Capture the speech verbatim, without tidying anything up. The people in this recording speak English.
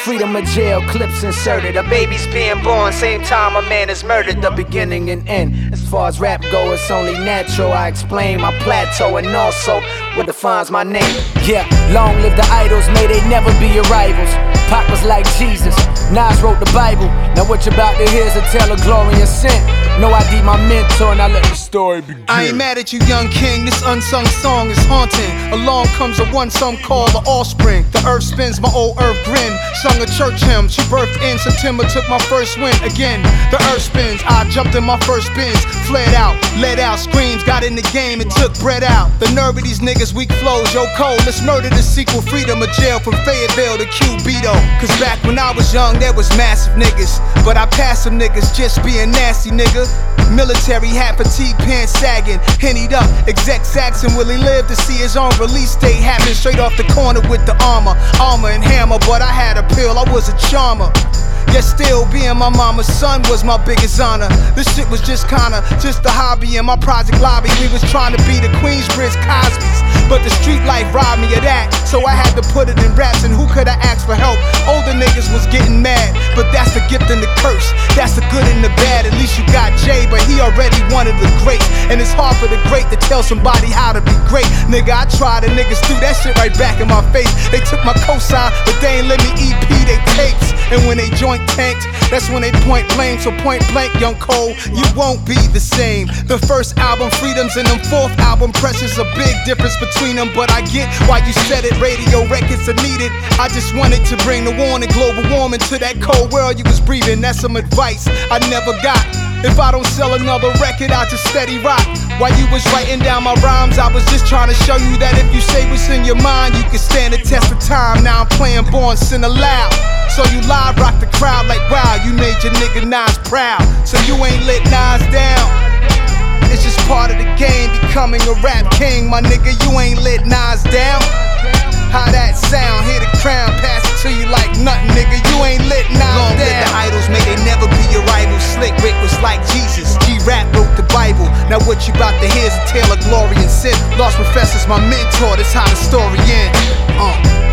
freedom of jail, clips inserted. A baby's being born, same time a man is murdered. The beginning and end. As far as rap go, it's only natural. I explain my plateau and also what defines my name. Yeah, long live the idols, may they never be your rivals. Pac was like Jesus, Nas wrote the Bible. Now what you about to hear is a tale of glory and sin. No I D my mentor and I let the story begin. I ain't mad at you, young king, this unsung song is haunting. Along comes a one some call the offspring. The earth spins, my old earth grin. Sung a church hymn, she birthed in September, took my first win. Again, the earth spins, I jumped in my first bins. Flared out, let out, screams, got in the game and took bread out. The nerve of these niggas, weak flows, yo Cole, let's murder the sequel. Freedom of jail from Fayetteville to Cubito. Cause back when I was young, there was massive niggas, but I passed some niggas just being nasty, nigga. Military hat, fatigue pants sagging, hennied up, exec Saxon. Will he live to see his own release date happen? Straight off the corner with the armor, armor and hammer. But I had a pill, I was a charmer. Yet still being my mama's son was my biggest honor. This shit was just kinda just a hobby in my project lobby. We was trying to be the Queensbridge Cosbys, but the street life robbed me of that. So I had to put it in raps, and who could I ask for help? Older niggas was getting mad, but that's the gift and the curse. That's the good and the bad. At least you got Jay, but he already one of the greats. And it's hard for the great to tell somebody how to be great. Nigga, I tried, and niggas threw that shit right back in my face. They took my cosign, but they ain't let me E P they tapes. And when they joint tanked, that's when they point blame. So point blank, young Cole, you won't be the same. The first album, Freedoms, and them fourth album, Pressures, a big difference between them. But I get why you said it, radio records are needed. I just wanted to bring the warning, global warming to that cold world you was breathing. That's some advice I never got. If I don't sell another record, I just steady rock. While you was writing down my rhymes, I was just trying to show you that if you say what's in your mind, you can stand the test of time. Now I'm playing Born Sinner loud, so you live rock the crowd like wow, you made your nigga Nas proud. So you ain't let Nas down. It's just part of the game, becoming a rap king. My nigga, you ain't let Nas down. How that sound? Hear the crown, pass it to you like nothing, nigga. You ain't lit Nas down. Long live the idols, may they never be your rivals. Slick Rick was like Jesus, G-Rap wrote the Bible. Now what you about to hear is a tale of glory and sin. Lost Professor's my mentor, that's how the story ends. Uh.